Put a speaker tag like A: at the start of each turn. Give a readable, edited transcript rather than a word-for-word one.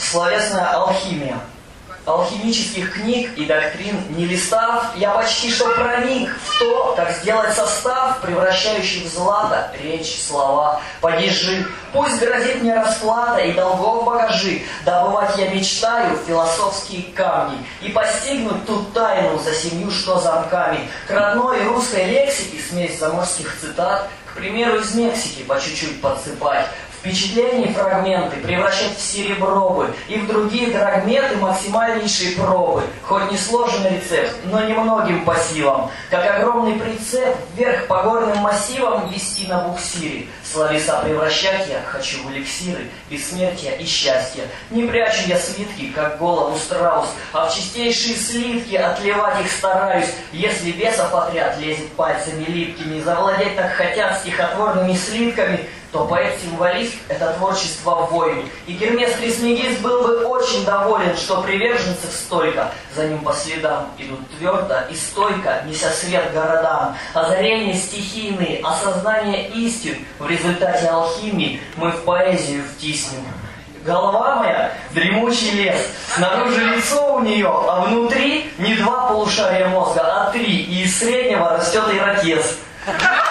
A: словесная алхимия. Алхимических книг и доктрин не листав, я почти что проник в то, как сделать состав, превращающий в злато речь, слова. Подержи, пусть грозит мне расплата и долгов багажи, добывать я мечтаю философские камни и постигнуть ту тайну за 7 замками. К родной русской лексике смесь заморских цитат, к примеру, из Мексики по чуть-чуть подсыпать. Впечатления фрагменты превращать в серебробы и в другие драгметы максимальнейшие пробы. Хоть не сложен рецепт, но немногим по силам. Как огромный прицеп вверх по горным массивам вести на буксире. Словеса превращать я хочу в эликсиры бессмертия и счастья. Не прячу я свитки, как голову страус, а в чистейшие слитки отливать их стараюсь. Если бесов отряд лезет пальцами липкими, завладеть так хотят стихотворными слитками, то поэт-символист – это творчество войны. И Гермес Трисмегист был бы очень доволен, что приверженцев столько за ним по следам идут твердо и стойко, неся свет городам. Озарения стихийные, осознание истин в результате алхимии мы в поэзию втиснем. Голова моя – дремучий лес, снаружи лицо у нее, а внутри не 2 полушария мозга, а 3, и из среднего растет ирокез.